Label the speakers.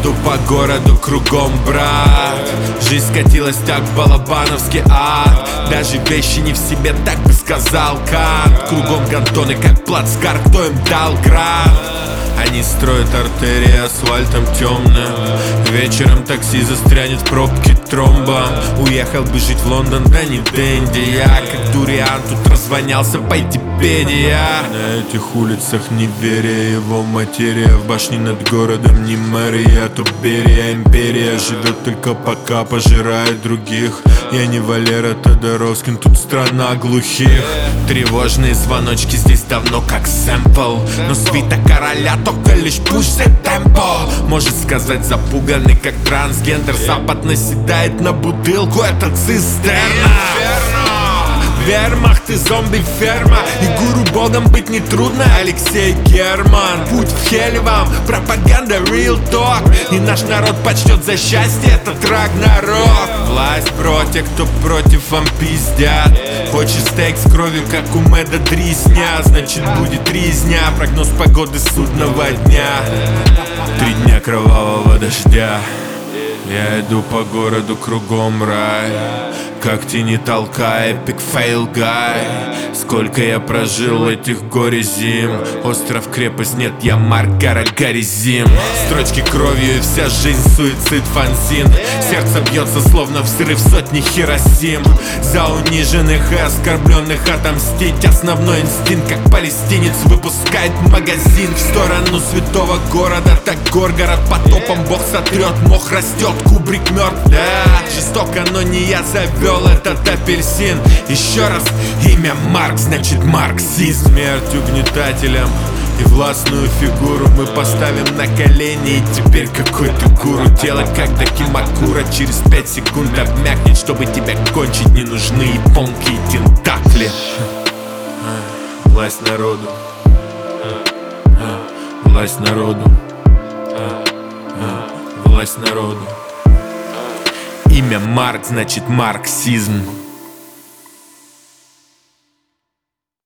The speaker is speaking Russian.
Speaker 1: иду по городу кругом, брат. Жизнь скатилась так в балабановский ад. Даже вещи не в себе, так бы сказал Кант. Кругом гандоны, как плацкарт, кто им дал град? Они строят артерии асфальтом темным. Вечером такси застрянет в пробке тромбом. Уехал бы жить в Лондон, да не Дэнди. Я как дуриан тут развонялся по Википедия. На этих улицах не веря его материя. В башне над городом не мэрия, то Берия. Империя живет только пока пожирает других. Я не Валера Тодоровскин, тут страна глухих. Тревожные звоночки здесь давно как сэмпл. Но свита короля только лишь push the tempo. Может сказать запуганный как трансгендер. Запад наседает на бутылку, это цистерна. Вермахт и зомби-ферма. И гуру богом быть нетрудно, Алексей Герман. Путь в хель вам, пропаганда real talk. И наш народ почтет за счастье этот Рагнарок. Власть против, кто против, вам пиздят. Хочешь стейк с кровью, как у Мэда Дрисня, значит будет резня. Прогноз погоды судного дня. 3 дня кровавого дождя. Я иду по городу кругом рай. Как тени толкай, эпик фейл гай. Сколько я прожил этих горе зим. Остров крепость, нет, я Маргара Гаризим. Строчки кровью и вся жизнь суицид фанзин. Сердце бьется словно взрыв сотни Хиросим. За униженных и оскорбленных отомстить. Основной инстинкт, как палестинец выпускает магазин. В сторону святого города, так Горгород потопом Бог сотрет, мох растет, Кубрик мертв. Да, жестоко, но не я завел этот апельсин. Еще раз, имя Марк, значит марксизм. Смерть угнетателям и властную фигуру мы поставим на колени. И теперь какой-то гуру делать как Дакимакура. Через 5 секунд обмякнет, чтобы тебя кончить. Не нужны японки и тентакли. Власть народу. Власть народу. Власть народу. Имя Марк, значит марксизм.